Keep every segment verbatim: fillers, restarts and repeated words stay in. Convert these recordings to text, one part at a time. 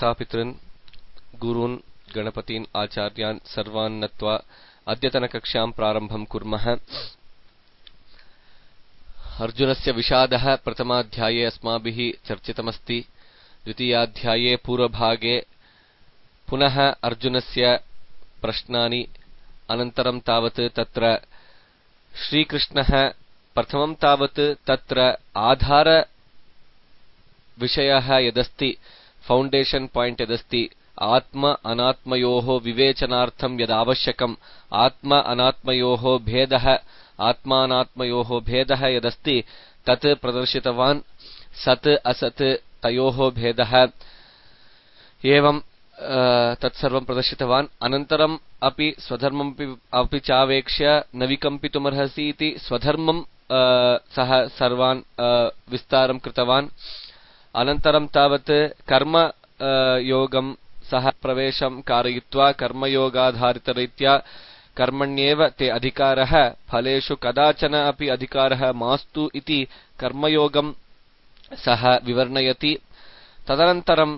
मातापितॄन् गुरून् गणपतीन् आचार्यान् सर्वान् नत्वा अद्यतनकक्ष्यां प्रारम्भं कुर्मः। अर्जुनस्य विषादः प्रथमाध्याये अस्माभिः चर्चितमस्ति। द्वितीयाध्याये पूर्वभागे पुनः अर्जुनस्य प्रश्नानि, अनन्तरं तावत् तत्र श्रीकृष्णः प्रथमं तावत् तत्र आधार विषयः यदस्ति, फौण्डेशन् पायिण्ट् यदस्ति, आत्म अनात्मयोः विवेचनार्थं यदावश्यकम्, आत्म अनात्मयोः भेदः आत्मानात्मयोः भेदः यदस्ति तत् प्रदर्शितवान्। सत् असत् तयोः भेदः एवं तत्सर्वं प्रदर्शितवान्। अनन्तरम् अपि स्वधर्मम् अपि चावेक्ष्य न विकम्पितुमर्हसि इति स्वधर्मं सः सर्वान् विस्तारं कृतवान्। अनन्तरं तावत् कर्म योगं सः प्रवेशं कारयित्वा कर्मयोगाधारितरीत्या कर्मण्येव ते अधिकारः, फलेषु कदाचन अपि अधिकारः मास्तु इति कर्मयोगं सः विवर्णयति। तदनन्तरम्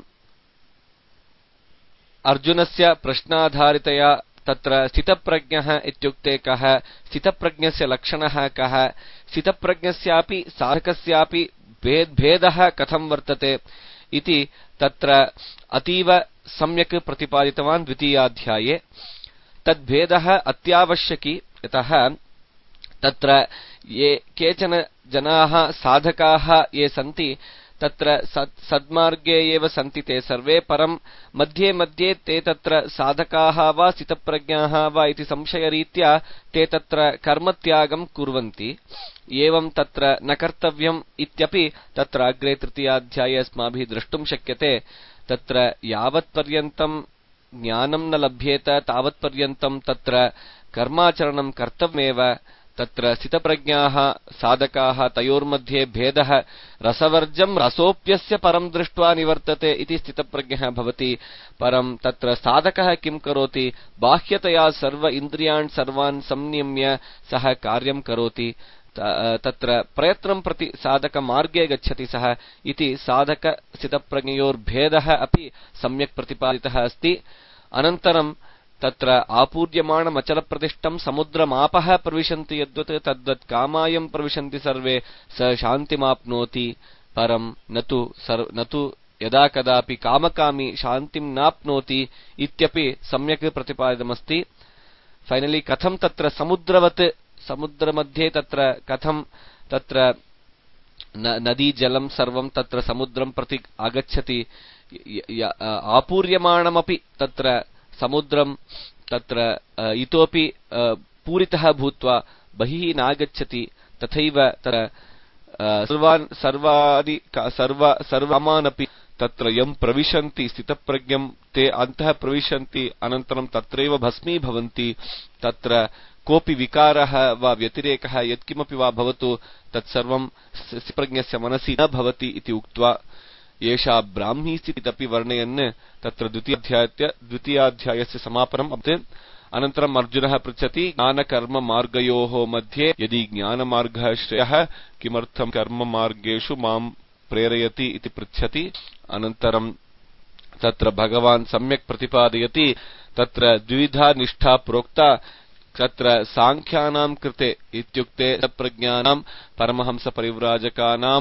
अर्जुनस्य प्रश्नाधारितया तत्र स्थितप्रज्ञः इत्युक्ते कः, स्थितप्रज्ञस्य लक्षणः कः, स्थितप्रज्ञस्यापि साधकस्यापि भेदः कथं वर्तते इति तत्र अतीव सम्यक् प्रतिपादितवान् द्वितीयाध्याये। तद्भेदः अत्यावश्यकी, यतः तत्र ये केचन जनाः साधकाः ये सन्ति तत्र सद्मार्गे एव सन्ति ते सर्वे, परं मध्ये मध्ये ते तत्र साधकाः वा स्थितप्रज्ञाः वा इति संशयरीत्या ते तत्र कर्मत्यागं कुर्वन्ति। एवं तत्र न कर्तव्यम् इत्यपि तत्र अग्रे तृतीयाध्याये अस्माभिः द्रष्टुं शक्यते। तत्र यावत्पर्यन्तं ज्ञानं न लभ्येत तावत्पर्यन्तं तत्र कर्माचरणं कर्तव्यमेव। तत्र स्थितप्रज्ञाः साधकाः तयोर्मध्ये भेदः रसवर्जं रसोऽप्यस्य परं दृष्ट्वा निवर्तते इति स्थितप्रज्ञः भवति। परं तत्र साधकः किं करोति, बाह्यतया सर्व इन्द्रियान् सर्वान् संनियम्य सः कार्यं करोति। तत्र प्रयत्नं प्रति साधकमार्गे गच्छति सः इति साधकस्थितप्रज्ञयोर्भेदः अपि सम्यक् प्रतिपादितः अस्ति। अनन्तरं तत्र आपूर्यमाणमचलप्रतिष्ठं समुद्रमापः प्रविशन्ति यद्वत् तद्वत् कामायं प्रविशन्ति सर्वे स शान्तिमाप्नोति, परं न तु न तु यदा कदापि कामकामी शान्तिं नाप्नोति इत्यपि सम्यक् प्रतिपादितमस्ति। फैनली कथं तत्र समुद्रवत् समुद्रमध्ये तत्र कथं तत्र नदी जलं सर्वं तत्र समुद्रं प्रति आगच्छति, आपूर्यमाणमपि तत्र समुद्रं तत्र इतोपि पूरितः भूत्वा बहिः नागच्छति, तथैव तत्र सर्वान् सर्वादि सर्व सर्वमानपि तत्र यं प्रविशन्ति स्थितप्रज्ञं ते अन्तः प्रविशन्ति, अनन्तरं तत्रैव भस्मीभवन्ति। तत्र कोऽपि विकारः वा व्यतिरेकः यत्किमपि वा भवतु तत्सर्वं स्थितप्रज्ञस्य मनसि न भवति इति उक्त्वा एषा ब्राह्मी स्थितिरपि वर्णयन् तत्र द्वितीयाध्यायस्य द्वितीयाध्यायस्य समापनम् अभवत्। अनन्तरम् अर्जुनः पृच्छति, ज्ञानकर्ममार्गयोः मध्ये यदि ज्ञानमार्गः श्रेयः किमर्थं कर्ममार्गेषु मां प्रेरयति इति पृच्छति। अनन्तरं तत्र भगवान् सम्यक् प्रतिपादयति, तत्र द्विविधा निष्ठा प्रोक्ता। तत्र साङ्ख्यानां कृते इत्युक्ते प्रज्ञानां परमहंसपरिव्राजकानां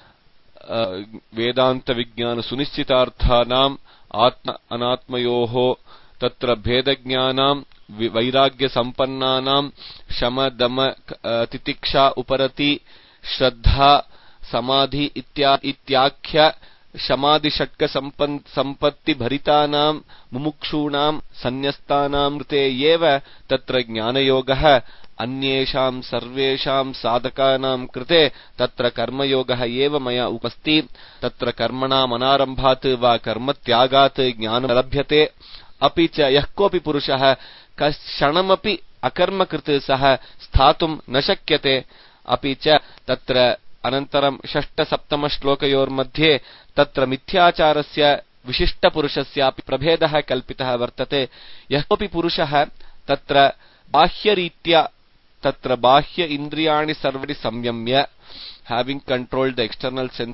वेदान्तविज्ञानसुनिश्चितार्थानाम् आत्म अनात्मयोः तत्र भेदज्ञानां वैराग्यसम्पन्नानां शम दम तितिक्षा उपरति श्रद्धा समाधि इत्याख्य शमादिषट्क सम्पत्तिभरितानां मुमुक्षूणां सन्न्यस्तानां कृते एव तत्र ज्ञानयोगः, अन्येषां सर्वेषां साधकानां कृते तत्र कर्मयोगः एव मया उपस्ति। तत्र कर्मणाम् अनारम्भात् वा कर्मत्यागात् ज्ञानं लभ्यते। अपि च यः कोऽपि पुरुषः कश्चनमपि अकर्मकृत् सः स्थातुं न शक्यते। अपि च तत्र अनन्तरं षष्टसप्तमश्लोकयोर्मध्ये तत्र मिथ्याचारस्य विशिष्टपुरुषस्यापि प्रभेदः कल्पितः वर्तते। यः कोऽपि पुरुषः तत्र बाह्यरीत्या तत्र बाह्य इन्द्रियाणि सर्वणि संयम्य, having controlled the external senses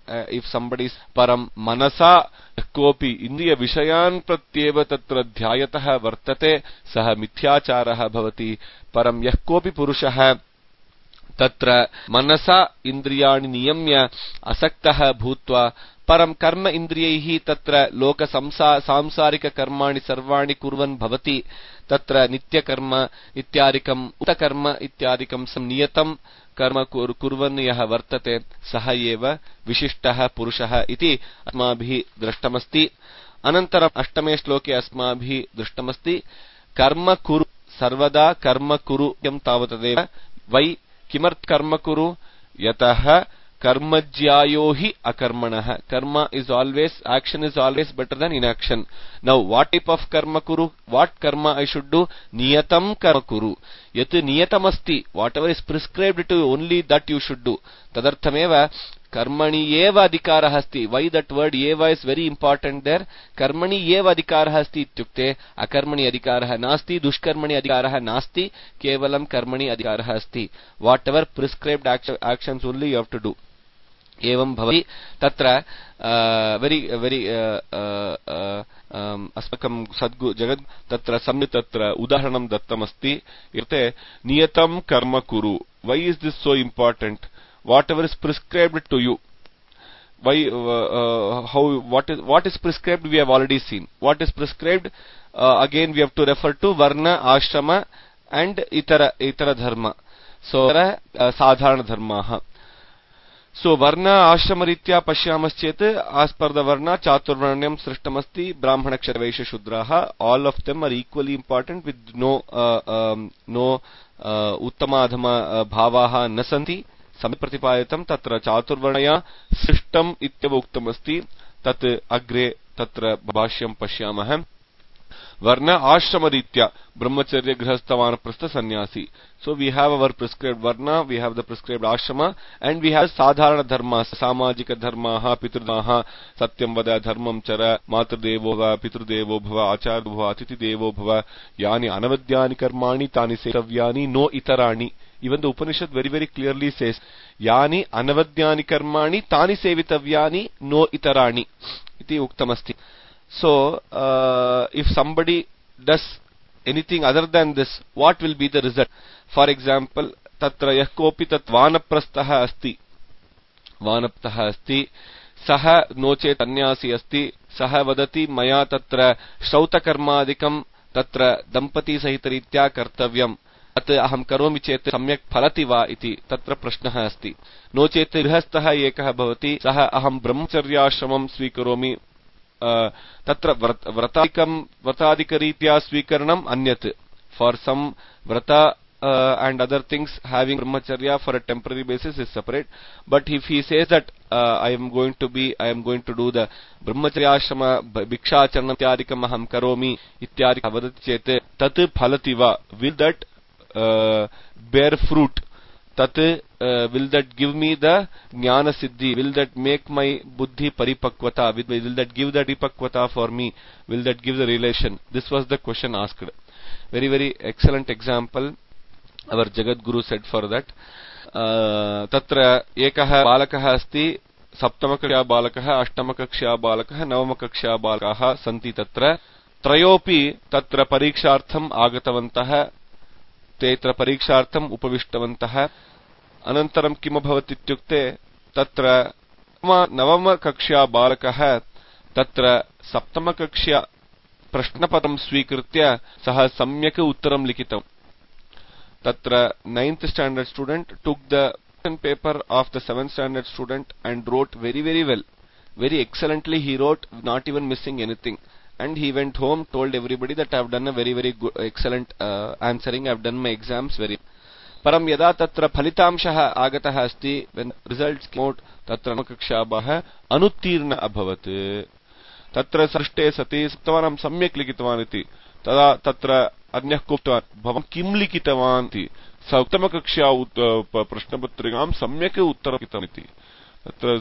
uh, if somebody is param manasa kopi indriya vishayan pratyeva tatra dhyayatah vartate sah mithyacharah bhavati param yah kopi purushah तत्र मनसा इंद्रियाणि नियम्य असक्तः भूत्वा परम कर्म इंद्रियैः तत्र लोक सांसारिक कर्माणि सर्वाणि कुर्वन् भवति तत्र नित्य कर्म इत्यादिकम् उत कर्म इत्यादिकं संनियतं कर्म कुर्वन् यः वर्तते सः एव विशिष्टः पुरुषः इति अस्माभिः दृष्टमस्ति। अनन्तरम् अष्टमे श्लोके अस्माभिः दृष्टमस्ति कर्म कुरु सर्वदा कर्म कुरु यं तावतदेव वै किमर्थ कर्म कुरु यतः कर्मज्यायो हि अकर्मणः कर्म is always action is always better than inaction. Now what type of karma kuru, what karma I should do? Niyatam karma kuru. Yat niyatam asti, whatever is prescribed to you, only that you should do. Tadarthameva कर्मणि एव अधिकारः अस्ति. Why that word eva is very important there? कर्मणि एव अधिकारः अस्ति इत्युक्ते अकर्मणि अधिकारः नास्ति, दुष्कर्मणि अधिकारः नास्ति, केवलं कर्मणि अधिकारः अस्ति. What ever prescribed actions only you have to do. एवं भवति तत्र वेरी वेरी अस्माकं सद्गु जगत् तत्र सम्यक् तत्र उदाहरणं दत्तमस्ति. इत्युक्ते नियतं कर्म कुरु. Why is this so important? Whatever is prescribed to you, why uh, uh, how what is what is prescribed we have already seen. What is prescribed uh, again we have to refer to varna, ashrama and itara itara dharma. So uh, sadharana dharmaah. So varna ashrama ritya pashyamaschet as per the varna chaturvarnyam srishtamasti brahmana kshatra vaishya shudraha. All of them are equally important with no uh, um, no uh, uttama adhama uh, bhavaah na santi. समिप्रतिपादितं तत्र चातुर्वर्णया सृष्टम् इत्येव उक्तमस्ति. तत् अग्रे तत्र भाष्यं पश्यामः. वर्ण आश्रम रीत्या ब्रह्मचर्य गृहस्थ वानप्रस्थ सन्यासी. So we have our prescribed varna, we have the prescribed ashrama, and we have sadharana dharmas, samajika dharmaah, pitrudaah, satyam vada, dharmam chara, matradevo bhava, pitrudevo bhava, acharya bhava, atiti devo bhava, yani anavadyani karmani tani sevavyani no itarani. Even the Upanishad very very clearly says yani anavadyani karmani tani sevitavyani no itarani iti uktamasti. So uh, if somebody does anything other than this, what will be the result? For example, tatra yah kopi tat vanaprastha asti, vanaptah asti, saha noche tanyasi asti, saha vadati maya tatra shrauta karmadikam tatra dampati sahitaritya kartavyam. अत अहम करोमि चेत् सम्यक् फलति वा इति तत्र प्रश्नः अस्ति. नो चेत् गृहस्थः एकः भवति, सः अहं ब्रह्मचर्याश्रमं स्वीकरोमि, तत्र व्रतादिकं व्रतादिकरीत्या स्वीकरणम् अन्यत्. फॉर सम व्रता and other things having brahmacharya for a temporary basis is separate. But if he says that uh, I am going to be I am going to do the brahmacharya ashrama bhiksha charanam ityadikam aham karomi ityadikam vadati chet tat phalati va, will that Uh, bear fruit? Tat uh, will that give me the jnana siddhi? Will that make my buddhi paripakvata? Will that give the paripakvata for me? Will that give the relation? This was the question asked. Very very excellent example our Jagat Guru said for that. uh, Tatra ekah balakah asti, saptamakaksha balakah, ashtamakaksha balakah, navamakaksha balakah santi. Tatra trayopi tatra parikshartham agatavantah, तेत्र परीक्षार्थम उपविष्टवन्तः. अनन्तरं किम भवति इत्युक्ते तत्र नवम कक्षा बालकः तत्र सप्तम कक्षा प्रश्नपत्रं स्वीकृत्य सः सम्यक् उत्तरं लिखितम्. तत्र ninth standard student took the question paper of the seventh standard student and wrote very very well, very excellently he wrote, not even missing anything. And he went home, told everybody that I have done a very very good, excellent uh, answering, I have done my exams very. Param yada tatra phalitamshah agatah asti, when results came out, tatra navakakshabah anuttirna abhavat. Tatra sarshte sati saptavanam samyak likitavan iti. Tada tatra anyah kuptavan bhavam kim likitavan iti. Saptama kaksha prashnapatrikam samyak uttaram likitavan iti. Tatra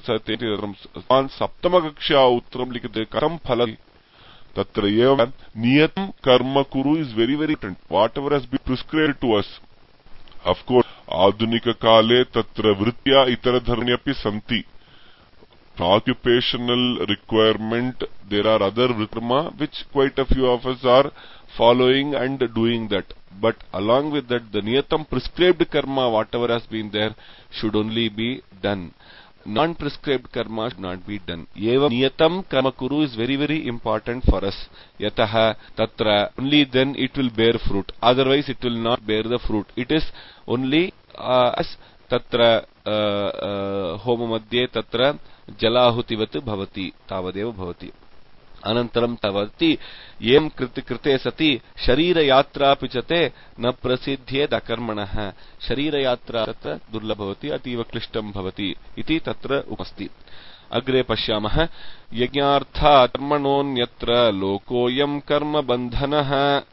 saptama kaksha uttaram likite karam phalati. Tatra eva niyatam karma kuru is very very important. Whatever has been prescribed to us. Of course, adunika kale tatra vritya itara dharmyapi santi. occupational requirement, there are other karma which quite a few of us are following and doing that. But along with that, the niyatam prescribed karma, whatever has been there, should only be done. Non-prescribed karma should not be done. Eva niyatam karma kuru is very very important for us. Yataha tatra, only then it will bear fruit. Otherwise it will not bear the fruit. It is only uh, as tatra homa madhye tatra jalahutivatu bhavati tavadeva bhavati. Anantaram tavati yem kriti krite sati sharira yatra pichate na prasiddhye dakarmanaha. Sharira yatra tatra durlabhavati ativa klishtam bhavati iti tatra upasti. Agre pashyamah yajnartha karmanonyatra lokoyam karma bandhanaha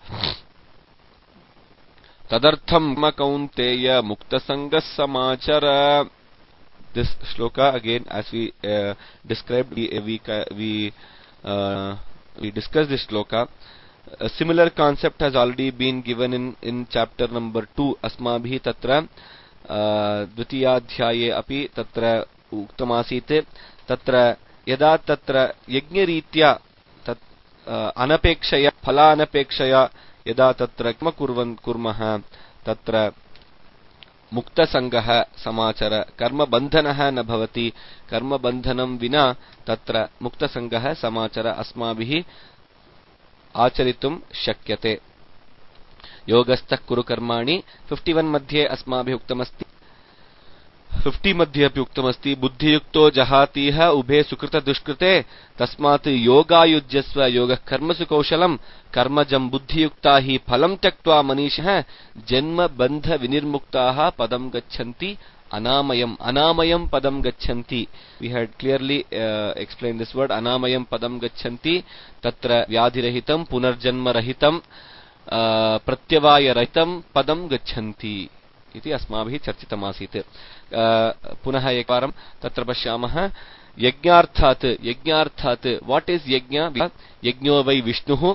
tadartham kaunteya mukta sangas samachara. This shloka again, as we uh, described, we we, we Uh, we discussed this shloka. A similar concept has already been given in in chapter number two. Asmabhi tatra dvitiyadhyaye api tatra uktamasite. Tatra yada tatra yajnaritya tat anapekshaya phala anapekshaya yada tatra kama kurvan kurmah tatra mukta sangaha samachara karma bandhanaha na bhavati. Karma bandhanam vina tatra mukta sangaha samachara asmabhihi acharitum shakyate. Yogastha kuru karmani fifty-one madhye asmabhi uktamasti. fifty madhye api uktamasti buddhiyukto jahatiha ubhe sukrita dushkrite tasmat yogayujyasva yoga karmasu kaushalam karmajam buddhiyukta hi phalam tyaktva manishah janma bandha vinirmuktaha padam gachanti anamayam. Anamayam padam gachanti. We had clearly uh, explained this word. Anamayam padam gachanti tatra vyadhirahitam punarjanma rahitam uh, pratyavaya rahitam padam gachanti iti asmabhi charchitamasit. पुनः एकवारं तत्र पश्यामः यज्ञार्थात् यज्ञार्थात् what is yajna? Yajno vai Vishnuh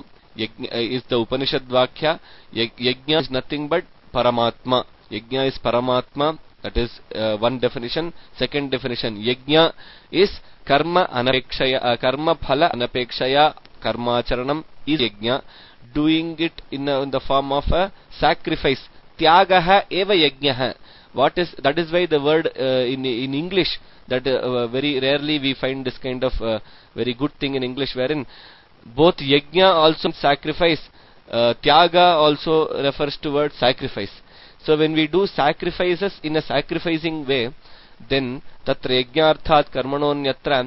is the Upanishad vakya. Yajna is nothing but Paramatma. Yajna is Paramatma. That is uh, one definition. Second definition, yajna is karma anapekshaya, uh, karma phala anapekshaya karmacharanam is yajna. Doing it in, a, in the form of a sacrifice. Tyagaha eva yajnaha. What is that? Is why the word uh, in in English that uh, very rarely we find this kind of uh, very good thing in English, wherein both yajna also sacrifice, uh, tyaga also refers to word sacrifice. So when we do sacrifices in a sacrificing way, then tatra yajnarthat karmanonyatra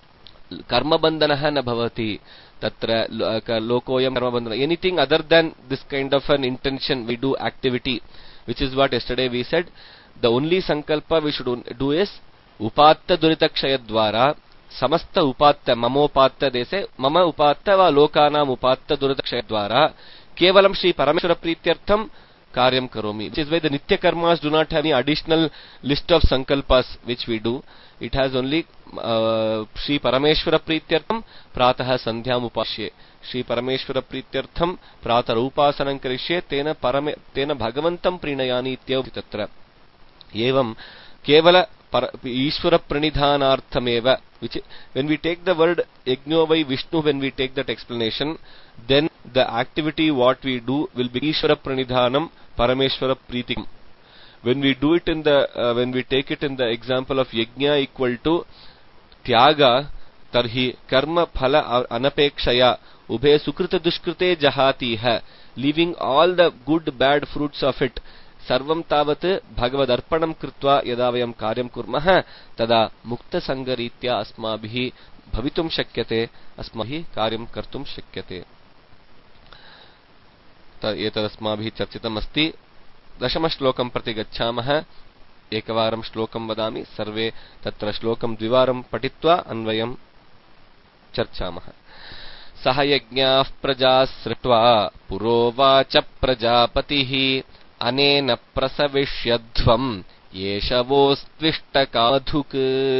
karma bandhanaha na bhavati. Tatra lokoyam karma bandhana. Anything other than this kind of an intention, we do activity, which is what yesterday we said. The only sankalpa we should do is upatta duritakshaya dvara samasta upatta mamopatta dese mama upatta va lokanam upatta duritakshaya dvara kevalam Shri Parameshwara Prityartham karyam karomi. Which is why the nitya karmas do not have any additional list of sankalpas which we do. It has only uh, Shri Parameshwara Prityartham pratah sandhyam upashye. Shri Parameshwara Prityartham pratar upasanam karishye tena parame tena bhagavantam prinayani ityau tatra. Evam kevala Ishvara pranidhanarthameva. Which when we take the word yajno vai Vishnu, when we take that explanation, then the activity what we do will be Ishvara pranidhanam Parameshwara pritikam. When we do it in the uh, when we take it in the example of yajna equal to tyaga, tarhi karma phala anapekshaya ubhe sukrita dushkrite jahati hai, leaving all the good bad fruits of it. Sarvam tavat bhagavad arpanam krutva yada vayam karyam kurmah tada mukta sangaritya asmabhi bhavitum shakyate asmahi karyam kartum shakyate. एतदस्माभिः चर्चितम् अस्ति. दशमश्लोकं प्रति गच्छामः. एकवारं श्लोकं वदामि, सर्वे तत्र श्लोकं द्विवारं पठित्वा अन्वयं चर्चामः. सह यज्ञाः प्रजाः सृष्ट्वा पुरोवाच प्रजापतिः अनेन प्रसविष्यध्वम् येषवोस्त्विष्टकाधुक्.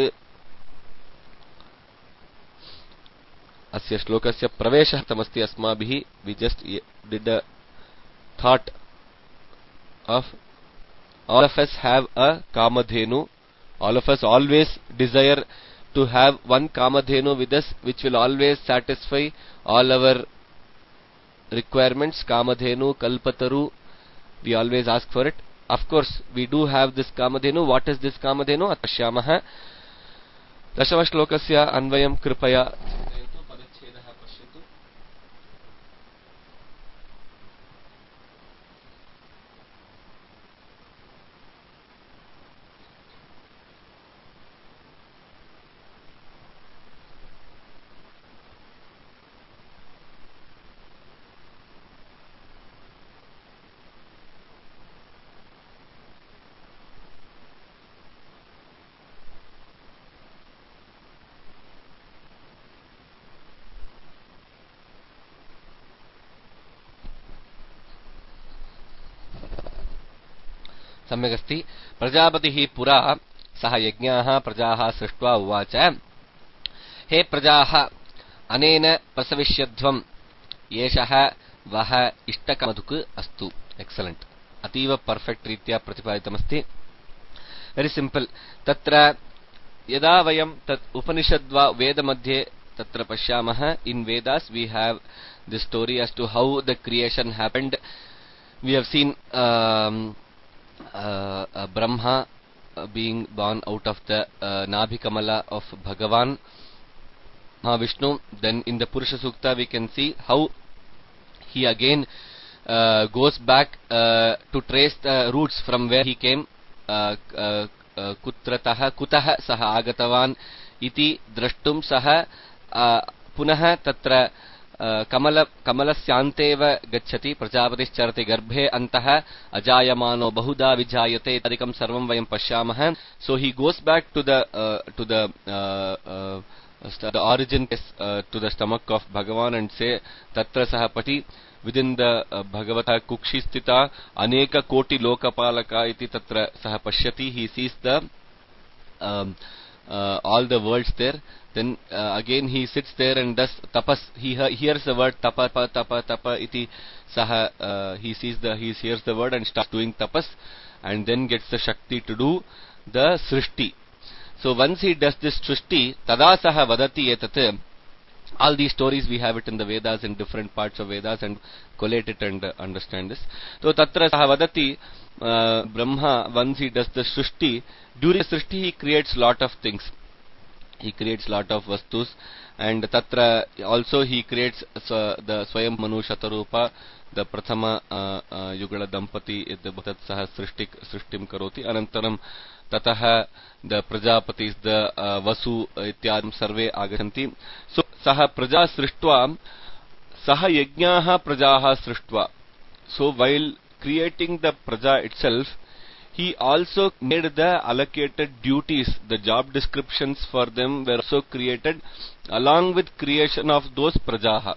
अस्य श्लोकस्य प्रवेशः तमस्ति अस्माभिः. We just did a thought of all of us have a kamadhenu. All of us always desire to have one Kamadhenu with us, which will always satisfy all our requirements. Kamadhenu, Kalpataru, we always ask for it. Of course, we do have this Kamadhenu. What is this Kamadhenu? Pashyamah. Dashama shlokasya anvayam kripaya. सम्यगस्ति प्रजापतिः पुरा सः यज्ञाः प्रजाः सृष्ट्वा उवाच हे प्रजाः अनेन प्रसविष्यध्वम् एषः वः इष्टकामधुक् अस्तु एक्सलेंट अतीव परफेक्ट रीत्या प्रतिपादितमस्ति वेरी सिंपल तत्र यदा वयं तत् उपनिषद्वा वेद मध्ये तत्र पश्यामः in Vedas we have the story as to how the creation happened we have seen Uh, uh, Brahma uh, being born out of the uh, Nabhi Kamala of Bhagavan Mahavishnu. Then in the Purusha Sukta we can see how he again uh, goes back uh, to trace the roots from where he came. uh, uh, uh, Kutrataha Kutaha Saha Agatavan iti drashtum saha uh, punaha tatra कमल कमलस्यांतेव गच्छति प्रजापतिश्चरति गर्भे अन्तः अजायमानो बहुधा विजायते इत्यादिकं सर्वं वयं पश्यामः. So he goes back to the to the the origin to the stomach of Bhagwan and say तत्र सः पठि विदिन द भगवतः कुक्षि स्थिता अनेक कोटि लोकपालका इति तत्र सः पश्यति. He sees the Uh, all the worlds there. Then uh, again he sits there and does tapas. He hears the word tapa tapa tapa tapa iti saha. Uh, he sees the he hears the word and starts doing tapas, and then gets the shakti to do the srishti. So once he does this srishti, tada saha vadati etat. All these stories we have it in the Vedas, in different parts of Vedas, and collate it and uh, understand this. So tatra saha vadati. Uh, Brahma, once he does the srishti, during the srishti he creates lot of things. He creates lot of vastus, and tatra also he creates uh, the Swayam Manu Shatarupa, the Prathama uh, uh, Yugala Dampati, the Bhatat Saha Srishtik Srishtim Karoti. Anantaram Tataha the Prajapatis, the uh, Vasu Ityadam Sarve Agashanti. So Saha Praja Srishtva, Saha Yajnaha Prajaha Srishtva. So while creating the praja itself, he also made the allocated duties, the job descriptions for them were also created along with creation of those prajaha.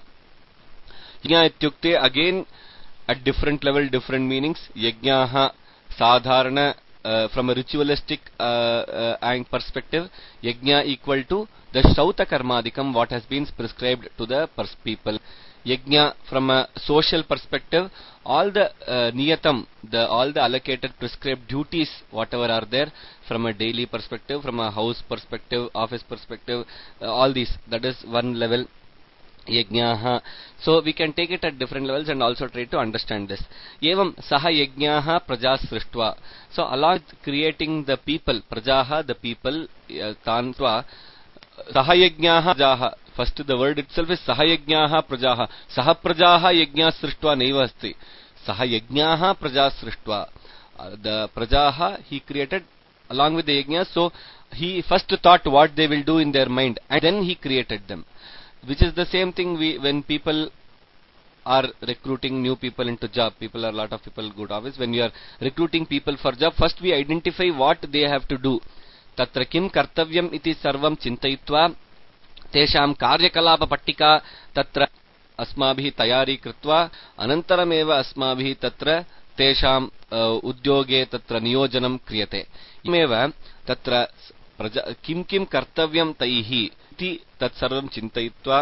Yajna ityukte, again at different level, different meanings. Yajnaha sadharana, uh, from a ritualistic uh, uh, perspective, yajna equal to the shauta karmadikam, what has been prescribed to the people. Yajna from a social perspective, all the uh, niyatam, the all the allocated prescribed duties, whatever are there, from a daily perspective, from a house perspective, office perspective, uh, all these, that is one level. Yajnaha. So we can take it at different levels and also try to understand this. Evam saha yajnaha praja srishtva. So along with creating the people, prajaha, the people, uh, tantva, sahayajnaha prajaha. First the word itself is sahayajnaha prajaha. Saha prajaha yajna srishtva naiva asti. Sahayajnaha praja srishtva. Uh, the prajaha he created along with the yajna. So he first thought what they will do in their mind, and then he created them. Which is the same thing we, when people are recruiting new people into job. People are, a lot of people go to office. When you are recruiting people for job, first we identify what they have to do. Tatra kim kartavyam iti sarvam chintayitva tesham karyakalapa pattika tatra asmabhi tayari kritva anantarameva asmabhi tatra tesham uh, udyoge tatra niyojanam kriyate. Imeva tatra praja, kim kim kartavyam taihi iti tat sarvam chintayitva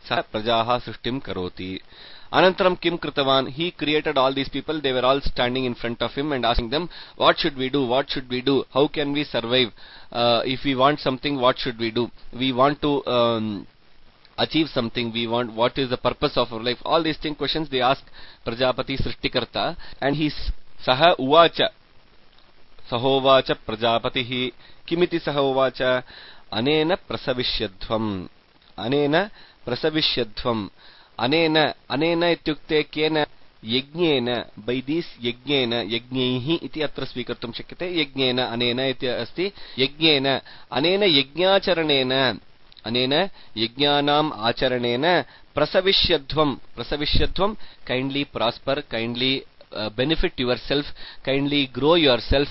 सः प्रजाः सृष्टिं करोति. Anantaram kim kritavan, he created all these people, they were all standing in front of him and asking them, what should we do, what should we do, how can we survive, uh, if we want something, what should we do, we want to um, achieve something, we want, what is the purpose of our life, all these things, questions they ask Prajapati Srishtikarta, and he saha uvacha, sahovacha Prajapatihi, kimiti sahovacha, anena prasavishyadhvam, anena prasavishyadhvam, anena anena ityukte kena yajnena, by this yajnena yajnaihi iti atra svikartum shakyate, yajnena anena iti asti, yajnena anena yajnacharanena, anena yajnanam acharanena prasavishyadhvam, prasavishyadhvam, kindly prosper, kindly uh, benefit yourself, kindly grow yourself.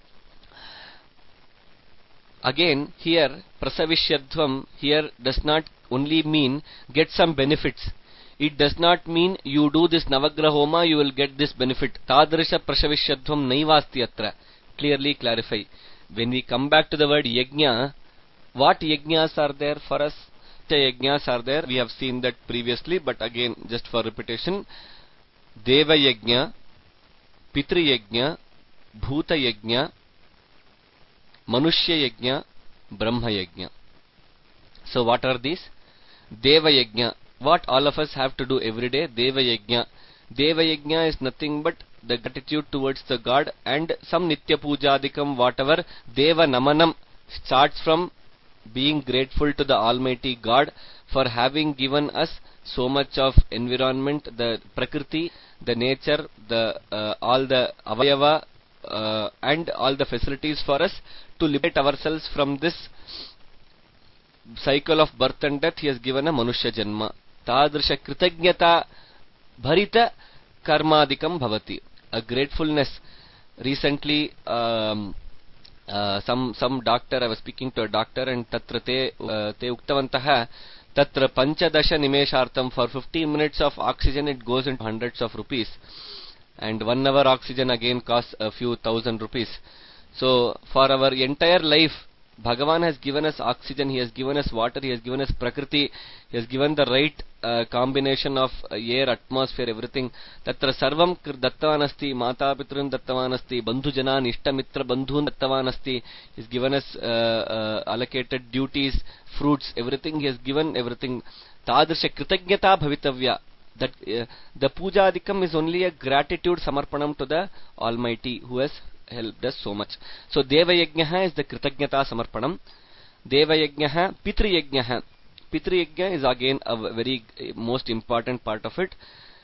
Again here prasavishyadhvam here does not only mean get some benefits. It does not mean you do this Navagraha Homa, you will get this benefit. Tadrisha Prasavishyadhvam naivasti atra. Clearly clarify. When we come back to the word Yajna, what Yajnas are there for us? The Yajnas are there. We have seen that previously, but again, just for repetition. Deva Yajna, Pitri Yajna, Bhuta Yajna, Manushya Yajna, Brahma Yajna. So what are these? Deva Yajna. What all of us have to do every day? Deva Yajna. Deva Yajna is nothing but the gratitude towards the God and some Nitya Pujadikam, whatever. Deva Namanam starts from being grateful to the Almighty God for having given us so much of environment, the Prakriti, the nature, the uh, all the Avayava uh, and all the facilities for us to liberate ourselves from this cycle of birth and death. He has given a Manushya Janma. Tadrisha Kritagnyata Bharita Karmadikam Bhavati. A gratefulness. Recently, um, uh, some some doctor, I was speaking to a doctor, and tatra te, uh, te uktavantaha tatra panchadasha nimeshartam, for fifteen minutes of oxygen it goes into hundreds of rupees, and one hour oxygen again costs a few thousand rupees. So for our entire life, Bhagavan has given us oxygen, He has given us water, He has given us Prakriti, He has given the right uh, combination of uh, air, atmosphere, everything. Tatra sarvam dattavanasti, mata pitrun dattavanasti, bandhu janan, ishta mitra bandhun dattavanasti. He has given us uh, uh, allocated duties, fruits, everything He has given, everything. Tadrisha kritagnyata bhavitavya. That uh, the puja-adikam is only a gratitude samarpanam to the Almighty who has helped us so much. So Deva Yajnaha is the Kritagnyata Samarpanam. Deva Yajnaha, Pitri Yajnaha. Pitri Yajna is again a very uh, most important part of it.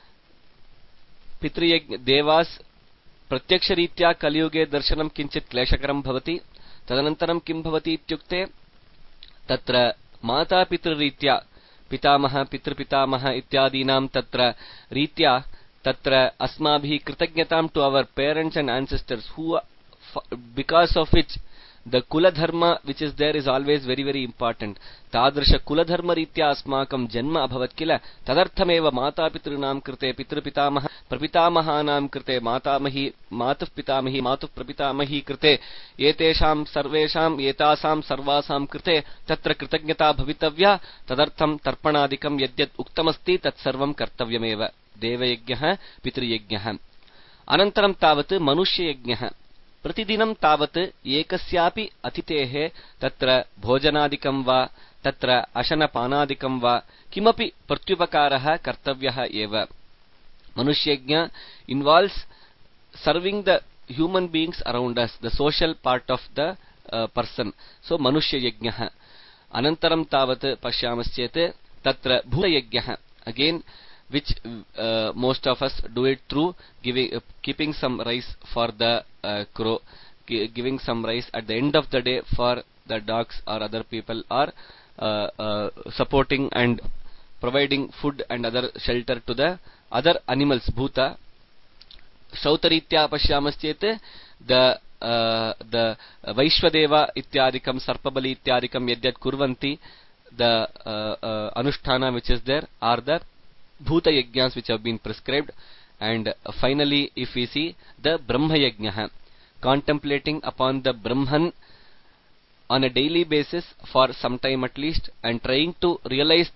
Pitri Yajna, Devas Pratyaksha Ritya Kaliyuge Darshanam Kinchit Kleshakaram Bhavati. Tadanantaram Kim Bhavati Ityukte Tatra Mata Pitri Ritya Pitamaha Pitri Pitamaha Ityadinam Tatra Ritya Tatra asmabhi kritagnatam to our parents and ancestors, who, because of which the kula dharma which is there is always very very important. Tadrisha kula dharma ritya asmakam janma abhavat kila tadarthameva mata pitrunam krite pitru pitamaha prapitamahanam krite matamahi matuf pitamahi matuf prapitamahi krite etesham sarvesham etasam sarvasam krite tatra kritagnyata bhavitavya tadartham tarpanadikam yadyat uktamasti tat sarvam kartavyameva. Devayajnah, Pitriyajnah. Anantaram tavat Manushya-yajnah. Pratidinam tavat ekasyapi atitehe tatra bhojanadikam va, tatra ashanapanadikam va, kimapi pratyupakaraha kartavyaha eva. Manushya-yajna involves serving the human beings around us, the social part of the uh, person. So Manushya-yajnah. Anantaram tavat pashyamaschete tatra Bhuta-yajnah. Again, which uh, most of us do it through giving, uh, keeping some rice for the uh, crow, g giving some rice at the end of the day for the dogs or other people, or uh, uh, supporting and providing food and other shelter to the other animals, bhuta. Shautaritya pasyamaschete, the uh, the Vaishwadeva ityadikam, Sarpabali ityadikam yadyat kurvanti, the uh, uh, anusthana which is there are the Bhuta Yajnas which have been prescribed. And uh, finally, if we see the Brahma Yajnaha, contemplating upon the Brahman on a daily basis for some time at least, and trying to realize that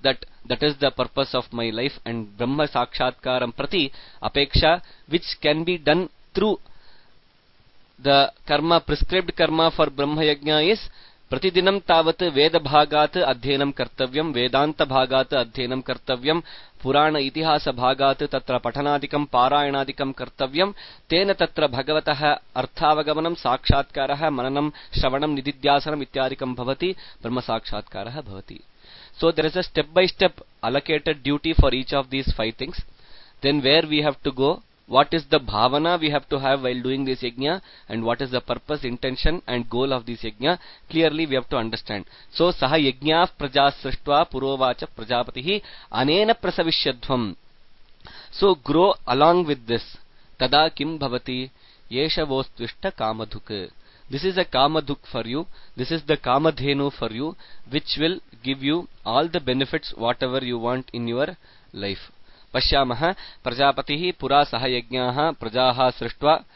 That is the purpose of my life. And Brahma Sakshatkaram Prati Apeksha, which can be done through the karma, prescribed karma for Brahma Yajna is Pratidinam tavat Veda Bhagat Adhyanam Kartavyam, Vedanta Bhagat Adhyanam Kartavyam, Purana Itihasa Bhagat Tatra Patanadikam Parayanadikam Kartavyam, Tena Tatra Bhagavataha Arthavagamanam Sakshatkaraha Mananam Shravanam Nididhyasanam Ityadikam Bhavati, Brahma Sakshatkaraha Bhavati. So there is a step by step allocated duty for each of these five things. Then where we have to go, what is the bhavana we have to have while doing this yajna, and what is the purpose, intention and goal of this yajna, clearly we have to understand. So saha yajna praja srishtva purovacha prajapatihi anena prasavishyadhvam. So grow along with this. Tada kim bhavati yesha vostvishta kamadhuk. This is a kamadhuk for you. This is the kamadhenu for you, which will give you all the benefits whatever you want in your life. Pashyamah prajapatihi pura sahayajnyaha prajaha srishtva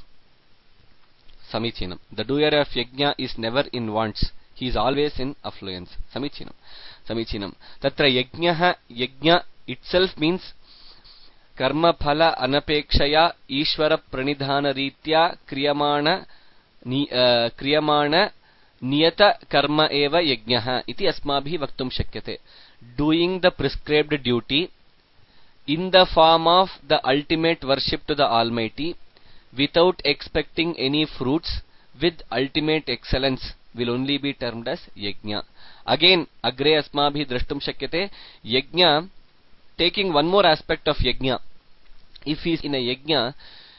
samichinam. The doer of yajna is never in wants. He is always in affluence. Samichinam. Samichinam. Tatra yajnaha, yajna itself means karma phala anapekshaya ishvara pranidhana ritya kriyamana ni, uh, kriyamana niyata karma eva yajnaha iti asmabhi vaktum shakyate. Doing the prescribed duty in the form of the ultimate worship to the Almighty, without expecting any fruits, with ultimate excellence, will only be termed as yajna. Again, agre asmabhi drashtum shakyate. Yajna, taking one more aspect of yajna. If he is in a yajna,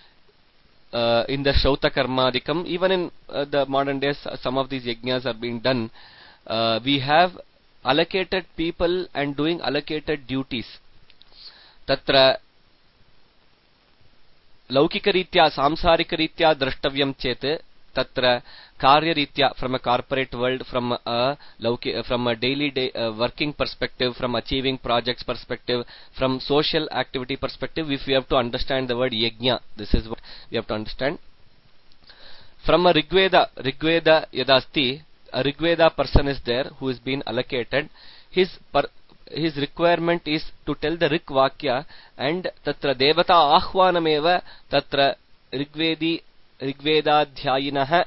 uh, in the Shauta Karmadikam, even in uh, the modern days, some of these yajnas are being done. Uh, we have allocated people and doing allocated duties. Tatra Laukikaritya, Samsarikaritya drashtavyam chete, Tatra Karyaritya, from a corporate world, from a lauki, from a daily day, uh, working perspective, from achieving projects perspective, from social activity perspective, if we have to understand the word yajna, this is what we have to understand. From a Rigveda, Rigveda yadasti, a Rigveda person is there who is being allocated. His per, his requirement is to tell the Rik Vakya, and Tatra Devata Ahvanameva Tatra Rigvedi Rigvedadhyayinah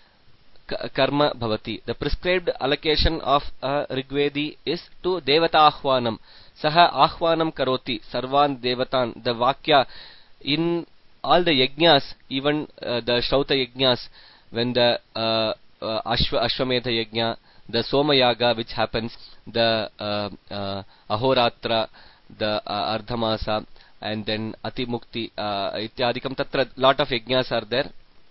Karma Bhavati. The prescribed allocation of a Rigvedi is to Devata Ahvanam. Saha Ahvanam Karoti Sarvan Devatan. The Vakya in all the yajnas, even uh, the Shauta yajnas, when the uh, uh, Ashwa, Ashwamedha yajna, the Soma Yaga which happens, the uh, uh, Ahoratra, the uh, Ardhamasa, and then Atimukti, uh, Ityadikam, Tatra lot of yajnas are there,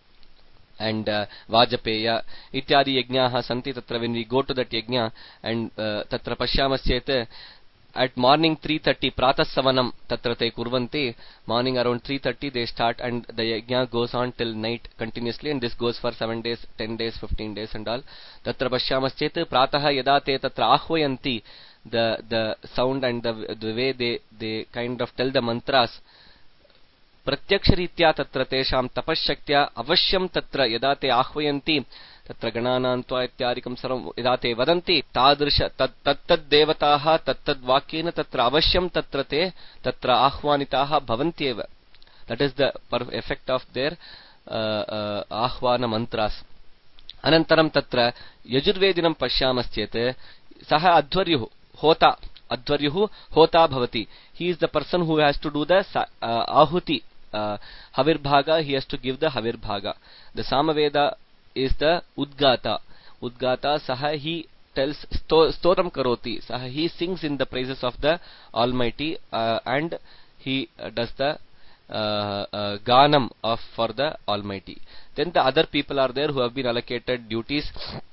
and uh, Vajapeya, Ityadi yajnaha santi. Tatra when we go to that yajna, and uh, Tatra Pashyamaschet, at morning three thirty, Pratah Savanam, Tatra te kurvanti, morning around three thirty they start, and the yajna goes on till night continuously, and this goes for seven days, ten days, fifteen days and all. Tatra Pashyamaschet, Prataha yada te tatra ahvayanti, the, the sound and the, the way they, they kind of tell the mantras, Pratyaksharitya tatra tesham tapashaktya avashyam tatra yada te ahvayanti, Tatra gananantva ityadikam sarvam yada te vadanti, tadrisha tat tad devataha tat tad vakyena tatra avashyam tatra te tatra ahvanitaha bhavantyeva. That is the effect of their uh, uh, ahvana mantras. Anantaram tatra yajurvedinam pashyamaschet, saha advaryuhu hota, advaryuhu hota bhavati. He is the person who has to do the uh, ahuti, uh, havir bhaga. He has to give the havir bhaga. The Samaveda is the Udgata. Udgata, saha he tells Stotram Karoti. Saha he sings in the praises of the Almighty, uh, and he uh, does the uh, uh, Ganam of for the Almighty. Then the other people are there who have been allocated duties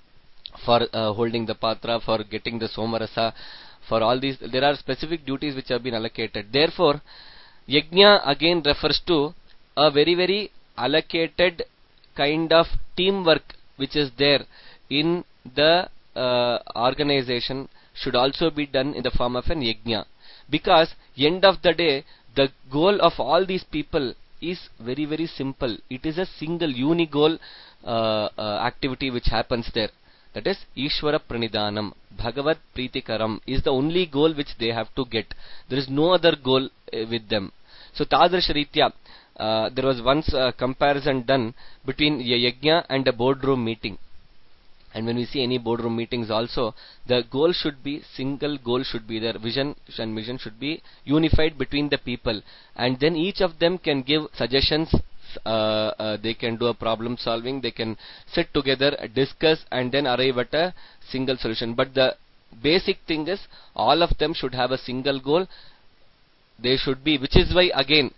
for uh, holding the Patra, for getting the Somarasa, for all these. There are specific duties which have been allocated. Therefore, Yajna again refers to a very very allocated kind of teamwork which is there in the uh, organization, should also be done in the form of an yajna, because end of the day the goal of all these people is very very simple. It is a single uni goal uh, uh, activity which happens there. That is Ishvara Pranidanam, Bhagavat Preetikaram is the only goal which they have to get. There is no other goal uh, with them. So Tadrish Ritya, uh, there was once a comparison done between a yajna and a boardroom meeting. And when we see any boardroom meetings also, the goal should be, single goal should be there, vision and mission should be unified between the people. And then each of them can give suggestions, uh, uh, they can do a problem solving, they can sit together, discuss and then arrive at a single solution. But the basic thing is, all of them should have a single goal. They should be, which is why again,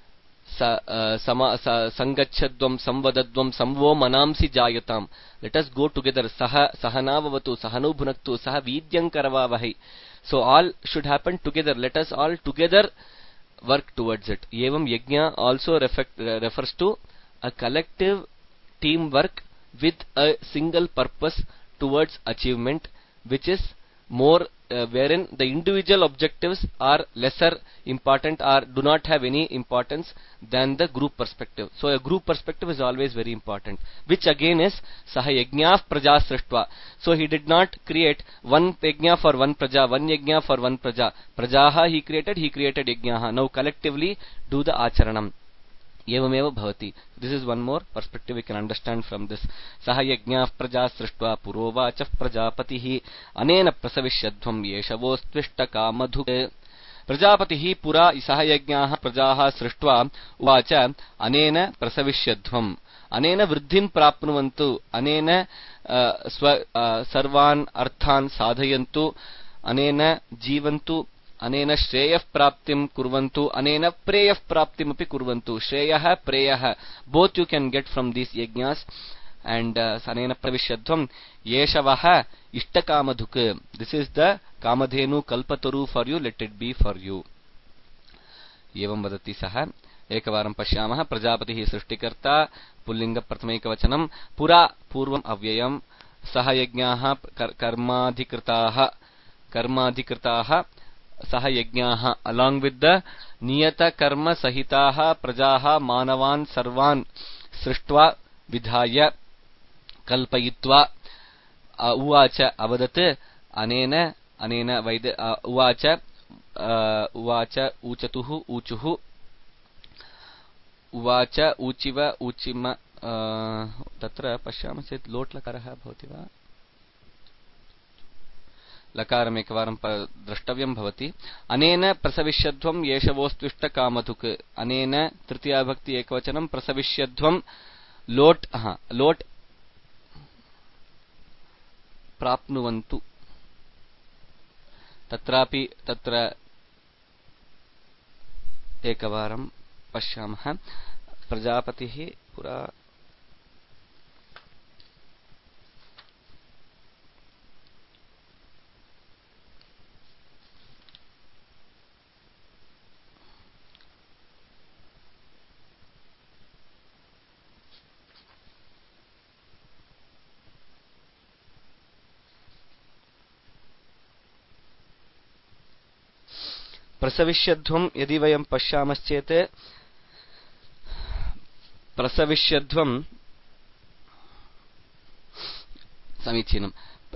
Sangachadvam, Samvadadvam, Samvo Manamsi Jayatam. Let us go together. Saha Sahanavavatu, Sahanu Bhunaktu, Saha Vidyam Karavavahi. So all should happen together. Let us all together work towards it. Evam Yajna also refer, refers to a collective teamwork with a single purpose towards achievement, which is more uh, wherein the individual objectives are lesser important or do not have any importance than the group perspective. So a group perspective is always very important, which again is Saha Yajna Praja Srishtva. So he did not create one yajna for one praja, one yajna for one praja. Prajaha he created, he created yajnaha. Now collectively do the acharanam. Evameva bhavati. This is one more perspective we can understand from this. Saha yajna praja srishtva purovachah prajapatihi anena prasavishyadhvam yeshavostvishta kamadhuke. Prajapatihi pura saha yajnaha prajaha srishtva uvacha anena prasavishyadhvam. Anena vruddhim prapnuvantu. Anena swa sarvan arthan sadhayantu. Anena jivantu. Anena shreyah praptim kurvantu, anena preyah praptim api kurvantu. Shreyah, preyah, both you can get from these yajnas. And uh, anena pravishyadhvam yeshavaha ishtakamadhuk. This is the kamadhenu kalpataru for you, let it be for you. Evam vadati saha ekavaram pashyamah prajapatihi srishtikarta pullinga prathamaikavachanam pura purvam avyayam saha yajnaha karmadhikritaha karmadhikritaha Saha yajnaha, along with the niyata karma sahitaha prajaha manavan sarvan srishtva vidhaya kalpayitva uvacha avadat anena anena vaid uvacha uvacha uchatuhu uchuhu uvacha uchiva uchima tatra pashyama chet lot lakarah bhavati va लकारम एकवारं द्रष्टव्यं भवति. अनेन प्रसविष्यध्वं येषवोस्त्विष्ट कामधुक्. अनेन तृतीया भक्ति एकवचनं प्रसविष्यध्वं लोट हा लोट प्राप्नुवन्तु. तत्रापि तत्र एकवारं पश्यामः. प्रजापतिः पुरा प्रसविष्यध्वं यदि वयं पश्यामश्चेत् प्रसविष्यध्वं समीचीनम्.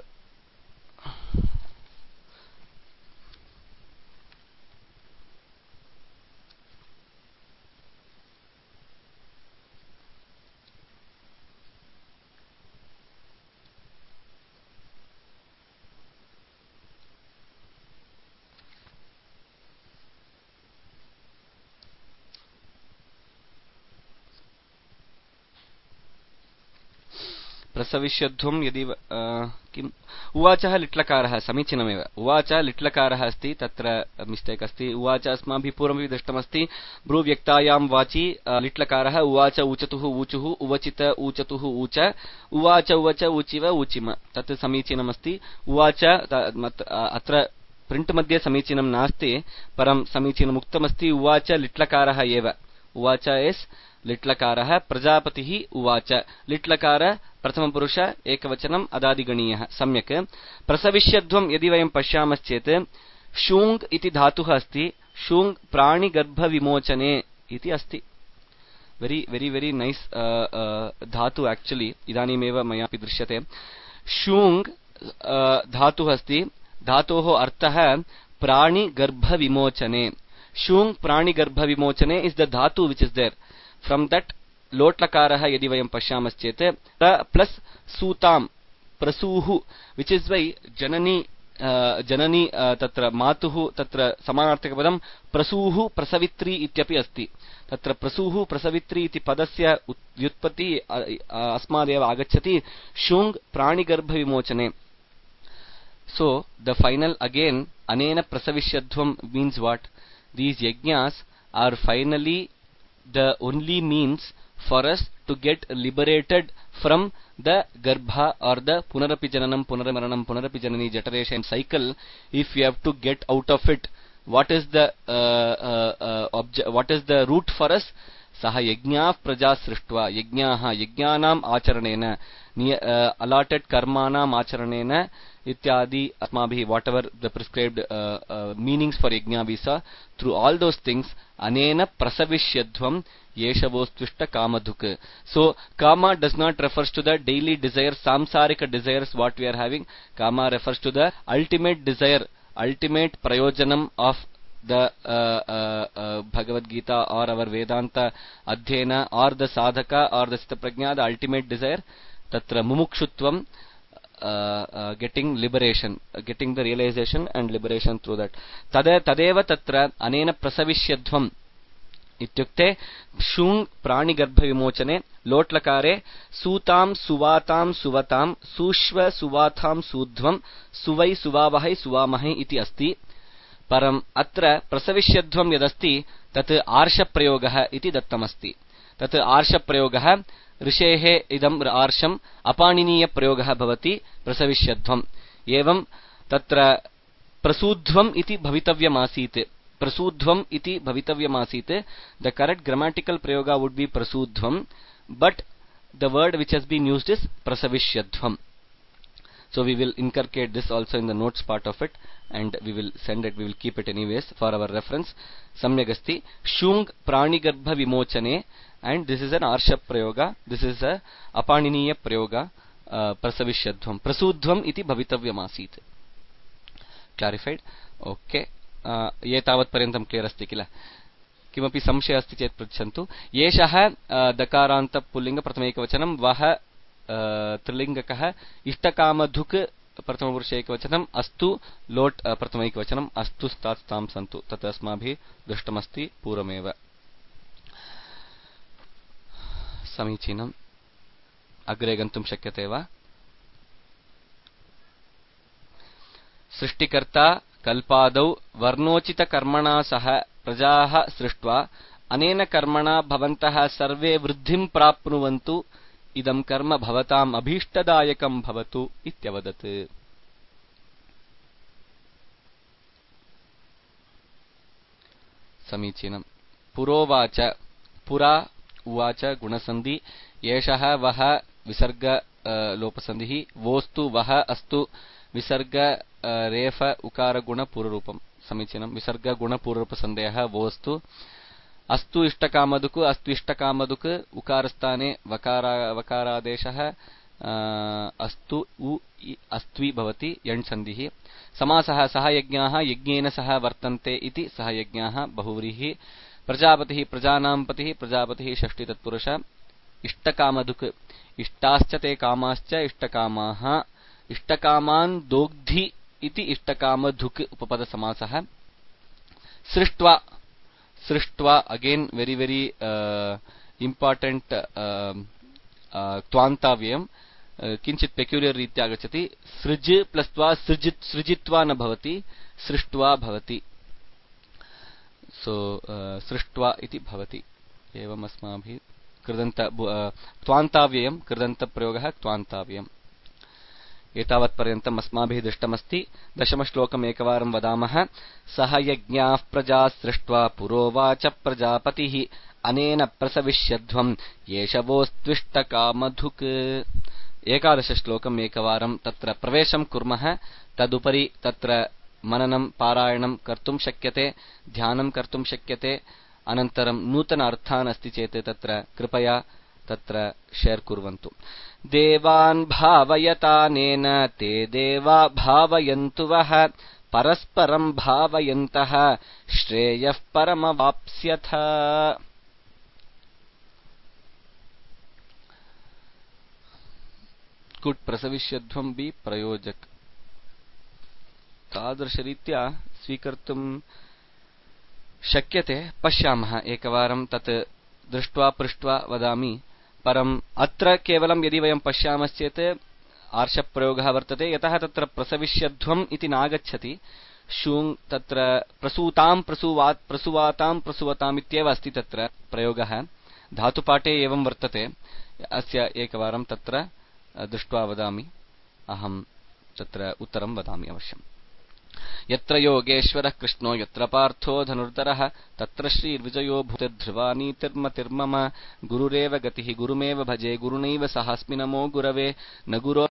प्रसविष्यध्वं यदि किम् उवाचः लिट्लकारः समीचीनमेव. उवाच लिट्लकारः अस्ति, तत्र मिस्टेक् अस्ति. उवाच अस्माभिः पूर्वमपि दृष्टमस्ति. ब्रूव्यक्तायां वाचि लिट्लकारः. उवाच ऊचतुः ऊचुः उवचित ऊचतुः ऊच उवाच उवच ऊचिव ऊचिम. तत् समीचीनमस्ति. उवाच अत्र प्रिंट मध्ये समीचीनं नास्ति, परं समीचीनमुक्तमस्ति. उवाच लिट्लकारः एव. उवाच इस् लिट्लकारः. प्रजापतिः उवाच. लिट्लकार प्रथमपुरुष एकवचनम् अदादिगणीयः. सम्यक्. प्रसविष्यध्वं यदि वयं पश्यामश्चेत् शूङ् इति धातुः अस्ति. शूङ् प्राणिगर्भविमोचने इति अस्ति. Very very very nice dhatu actually. इदानीमेव मयापि दृश्यते. शूङ् धातुः अस्ति. धातोः अर्थः प्राणिगर्भविमोचने. शूङ् प्राणिगर्भविमोचने is the dhatu which is there. From that लोट्लकारः यदि वयं पश्यामश्चेत् प्लस् सूताम् प्रसूः विच इस् वै जननी जननी तत्र मातुः तत्र समानार्थकपदं प्रसूः प्रसवित्री इत्यपि अस्ति. तत्र प्रसूः प्रसवित्री इति पदस्य व्युत्पत्ति अस्मादेव आगच्छति शूङ् प्राणिगर्भविमोचने. सो द फाइनल अगेन अनेन प्रसविष्यध्वं means what? These yajnas are finally the only means for us to get liberated from the garbha or the punarapi jananam punaramaranam punarapi janani jataresha cycle. If we have to get out of it, what is the uh, uh, uh, obje- what is the route for us? Saha yajnah praja srishtva yajnaha yajnanam acharanena uh, allotted karmanam acharanena ityadi asmabhi, whatever the prescribed uh, uh, meanings for yajna visa, through all those things anena prasavishyadhvam yeshavostvishta kamadhuk. So kama does not refers to the daily desires, samsarika desires what we are having. Kama refers to the ultimate desire, ultimate prayojanam of the uh, uh, uh, Bhagavad Gita or our Vedanta adhyena or the sadhaka or the Sthita Prajna, the ultimate desire, tatra mumukshutvam, uh, uh, getting liberation, uh, getting the realization and liberation through that. Tade, tadeva tatra anena prasavishyadhvam ityukte shung pranigarbha vimochane lotlakare sutam suvatam suvatam sushva suvatham sudhvam suvai suvavahai suvamahai iti asti. परम अत्र प्रसविष्यध्वं यदस्ति तत् आर्षप्रयोगः इति दत्तमस्ति. तत् आर्षप्रयोगः ऋषेः इदम् आर्षम् अपाणिनीयप्रयोगः भवति प्रसविष्यध्वम्. एवं तत्र प्रसूध्वम् इति भवितव्यमासीत्. प्रसूध्वम् इति भवितव्यमासीत्. The correct grammatical prayog would be प्रसूध्वम्, but the word which has been used is prasavishyadhvam. So we will inculcate this also in the notes part of it, and we will send it, we will keep it anyways for our reference. Samyagasti shung pranigarbha vimochane, and this is an arsha prayoga, this is a apaniniya prayoga. uh, prasavishyadhvam prasudhvam iti bhavitavyamasit. Clarified? Okay. uh, ye tavat paryantam clear asti kila? किमपि संशय अस्ति चेत् पृच्छन्तु. येषः दकारान्त पुल्लिङ्ग प्रथमैकवचनं वः त्रिलिङ्गकः इष्टकामधुक् प्रथमपुरुषैकवचनम् अस्तु लोट् प्रथमैकवचनम् अस्तु स्तास्तां सन्तु. तत् अस्माभिः दृष्टमस्ति पूर्वमेव. समीचीनम्. अग्रे गन्तुं शक्यते वा? सृष्टिकर्ता कल्पादौ वर्णोचितकर्मणा सह प्रजाः सृष्ट्वा अनेन कर्मणा भवन्तः सर्वे वृद्धिं प्राप्नुवन्तु इदं कर्म भवताम् अभीष्टदायकं भवतु इत्यवदत्. समीचीनम्. पुरोवाच पुरा उवाच गुणसन्धि. येषः वः विसर्ग लोपसन्धिः. वोस्तु वः अस्तु विसर्ग रेफ उकार गुण पूर्वरूपम्. समीचीनम्. विसर्ग गुण पूर्वरूपसन्देहः वोस्तु. अस्तु इष्टकामदुक् अस्तु इष्टकामदुक् उकारस्थाने वकार वकारादेशः अस्तु उ अस्त्वि भवति यण् सन्धिः. समासः सह यज्ञाः यज्ञेन सह वर्तन्ते इति सह यज्ञाः बहुव्रीहि. प्रजापतिः प्रजानां पतिः प्रजापतिः षष्ठी तत्पुरुष. इष्टकामदुक् इष्टाश्च ते कामाश्च इष्टकामाः. इष्टकामान् दोग्धि इति इष्टकामधुक् उपपदसमासः. सृष्ट्वा सृष्ट्वा अगेन वेरी वेरी इम्पार्टेंट त्वान्ताव्ययम् किञ्चित् पेक्युलियर् रीत्या आगच्छति. सृज प्लस् त्वा सृजित् सृजित्वा न भवति, सृष्ट्वा भवति. सो सृष्ट्वा इति भवति. एवम् अस्माभिः कृदन्त त्वान्ताव्ययम् कृदन्तप्रयोगः त्वान्ताव्ययम्. एतावत्पर्यन्तम् अस्माभिः दृष्टमस्ति. दशमश्लोकम् एकवारं वदामः. सह यज्ञाः प्रजा सृष्ट्वा पुरोवाच प्रजापतिः अनेन प्रसविष्यध्वम् येषवोस्त्विष्टकामधुक्. एकादशश्लोकम् एकवारं तत्र प्रवेशं कुर्मः. तदुपरि तत्र मननं पारायणं कर्तुं शक्यते, ध्यानं कर्तुं शक्यते. अनन्तरं नूतन अर्थान् अस्ति चेत् तत्र कृपया तत्र शेर् कुर्वन्तु। देवान् भावयतानेन ते देवा भावयन्तु वः परस्परं भावयन्तः श्रेयः परमवाप्स्यथ। कुट् प्रसविष्यध्वं बि प्रयोजक तादृशरीत्या स्वीकर्तुं शक्यते। पश्यामः, एकवारं तत् दृष्ट्वा पृष्ट्वा वदामि। परम् अत्र केवलं यदि वयं पश्यामश्चेत् आर्षप्रयोगः वर्तते, यतः तत्र प्रसविष्यध्वम् इति नागच्छति। शूङ् तत्र प्रसूतां प्रसूवात् प्रसुवातां प्रसुवताम् इत्येव अस्ति तत्र प्रयोगः। धातुपाठे एवं वर्तते। अस्य एकवारं तत्र दृष्ट्वा वदामि। अहं तत्र उत्तरं वदामि अवश्यम्। यत्र योगेश्वरः कृष्णो यत्र पार्थो धनुर्धरः तत्र श्रीर्विजयो भूतिर्ध्रुवा नीतिर्मतिर्मम। गुरुरेव गतिः गुरुमेव भजे गुरुणैव सहास्मि नमो गुरवे न गुरो